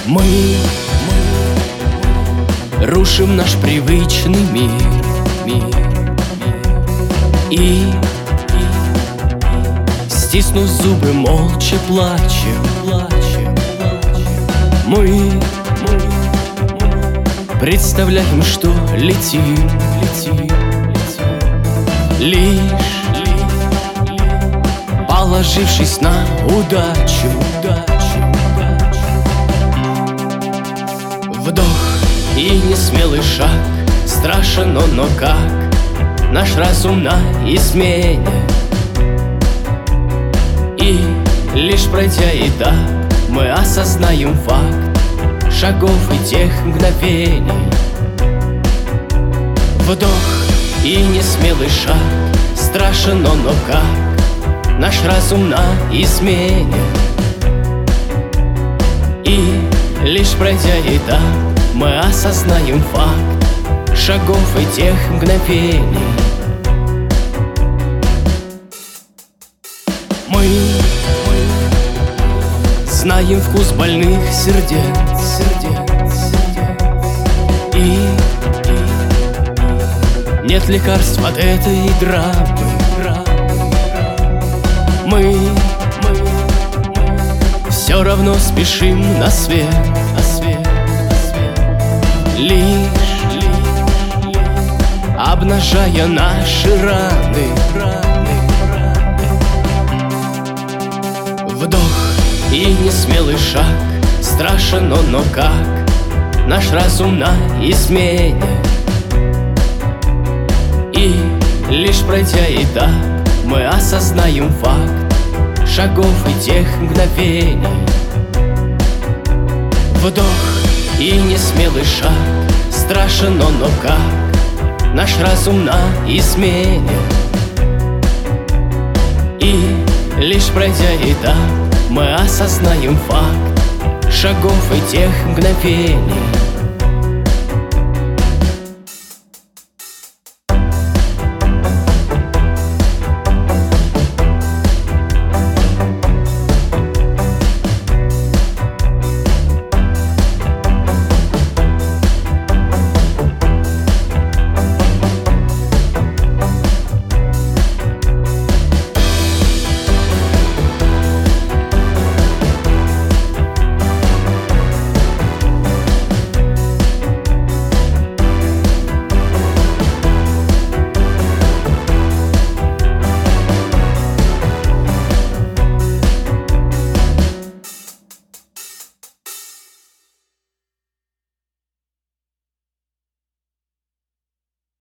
Мы рушим наш привычный мир. И стиснув зубы, молча плачем. Мы представляем, что летим. Лишь положившись на удачу. Вдох и несмелый шаг, страшен он, но как наш разум на измене. И лишь пройдя этап, мы осознаем факт шагов и тех мгновений. Вдох и несмелый шаг, страшен он, но как наш разум на измене. И лишь пройдя этап, мы осознаем факт шагов и тех мгновений. Мы знаем вкус больных сердец. И нет лекарств от этой драмы. Мы все равно спешим на свет. Лишь обнажая наши раны. Вдох и несмелый шаг, страшен он, но как наш разум на измене. И лишь пройдя этап, мы осознаем факт шагов и тех мгновений. Вдох и несмелый шаг, страшен он, но как наш разум на измене. И лишь пройдя этап, мы осознаем факт шагов и тех мгновений.